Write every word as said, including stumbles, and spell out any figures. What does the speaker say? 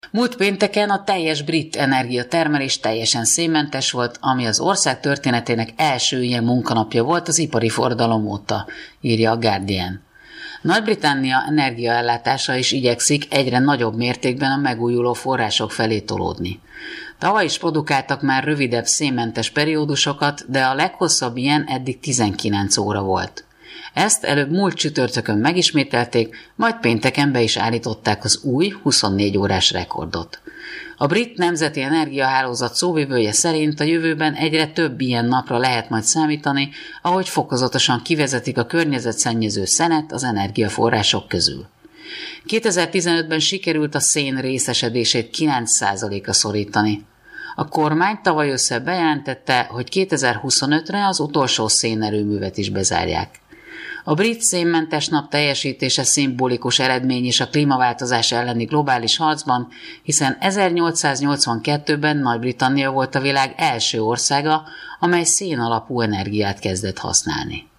Múlt pénteken a teljes brit energiatermelés teljesen szénmentes volt, ami az ország történetének első ilyen munkanapja volt az ipari forradalom óta, írja a Guardian. Nagy-Britannia energiaellátása is igyekszik egyre nagyobb mértékben a megújuló források felé tolódni. Tavaly is produkáltak már rövidebb szénmentes periódusokat, de a leghosszabb ilyen eddig tizenkilenc óra volt. Ezt előbb múlt csütörtökön megismételték, majd pénteken be is állították az új huszonnégy órás rekordot. A brit nemzeti energiahálózat szóvivője szerint a jövőben egyre több ilyen napra lehet majd számítani, ahogy fokozatosan kivezetik a környezetszennyező szenet az energiaforrások közül. kétezer-tizenötben sikerült a szén részesedését kilenc százalékra szorítani. A kormány tavaly össze bejelentette, hogy kétezer-huszonötre az utolsó szénerőművet is bezárják. A brit szénmentes nap teljesítése szimbolikus eredmény is a klímaváltozás elleni globális harcban, hiszen ezernyolcszáznyolcvankettőben Nagy-Britannia volt a világ első országa, amely szén alapú energiát kezdett használni.